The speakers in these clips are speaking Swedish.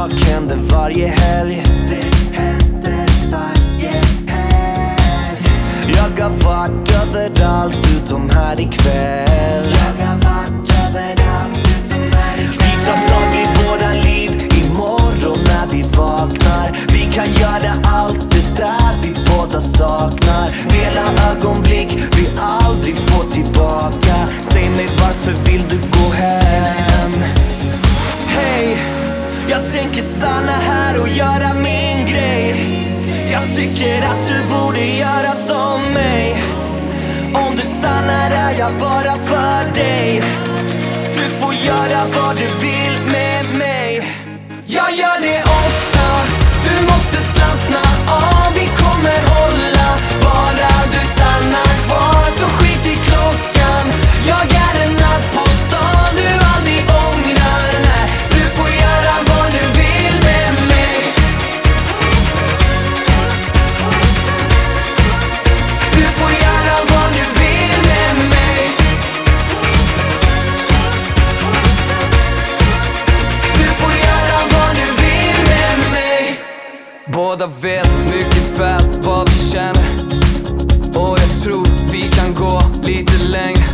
sak händer varje helg. Det händer varje helg. Jag har varit överallt utom här ikväll. Jag har varit överallt utom här ikväll. Vi tar tag i våran liv imorgon när vi vaknar. Vi kan göra allt det där vi båda saknar. Dela ögonblick vi aldrig får tillbaka. Säg mig varför vill du gå hem? Hej, jag tänker stanna här och göra min grej. Jag tycker att du borde göra som mig. Om du stannar är jag bara för dig. Du får göra vad du vill med mig. Jag gör det ofta, du måste slappna av. Vi kommer hålla, bara du stannar kvar. Så skit i klockan, jag är en natt på stan. Du aldrig ångrar, nej. Du får göra vad du vill med mig. Du får göra vad du vill med mig. Du får göra vad du vill med mig. Båda vet mycket väl vad vi känner. Och jag tror vi kan gå lite längre.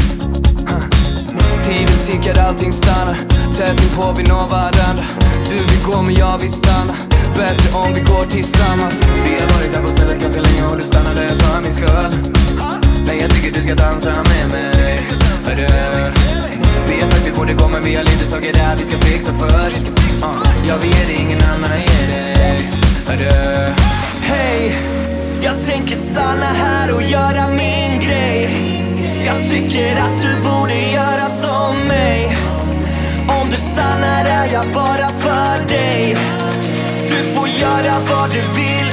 Tiden tickar, allting stannar. Tätt inpå vi når varandra. Du vill gå men jag vill stanna. Bättre om vi går tillsammans. Vi har varit här på stället ganska länge och du stannade för min skull. Men jag tycker du ska dansa med mig. Hörru, vi har sagt vi borde gå men vi har lite saker där vi ska fixa först. Jag vill ge dig, ingen annan ger dig. Hörru. Hej, jag tänker stanna här och göra min grej. Jag tycker att du borde göra som mig. Om du stannar är jag bara för dig. Du får göra vad du vill